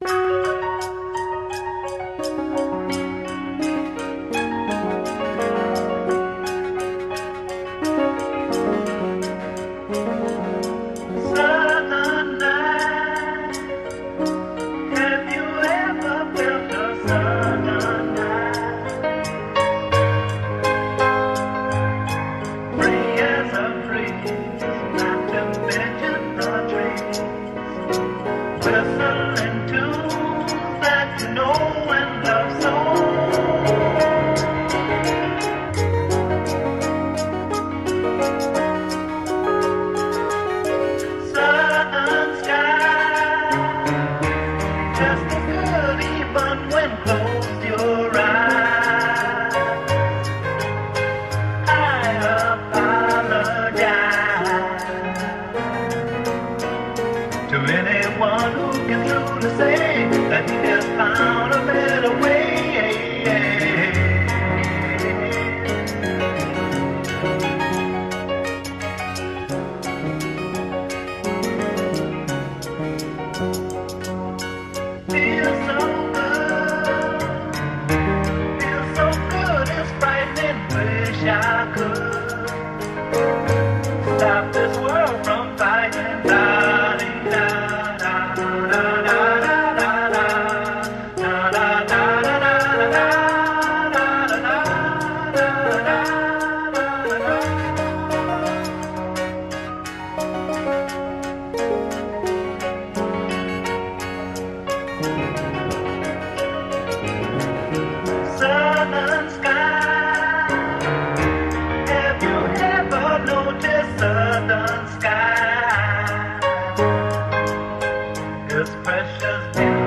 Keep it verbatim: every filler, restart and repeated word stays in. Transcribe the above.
To anyone who can truly say that he has found a better way. Feels so good, feels so good, it's frightening. Wish I could stop this world from fighting. Southern sky, have you ever noticed southern sky? It's precious.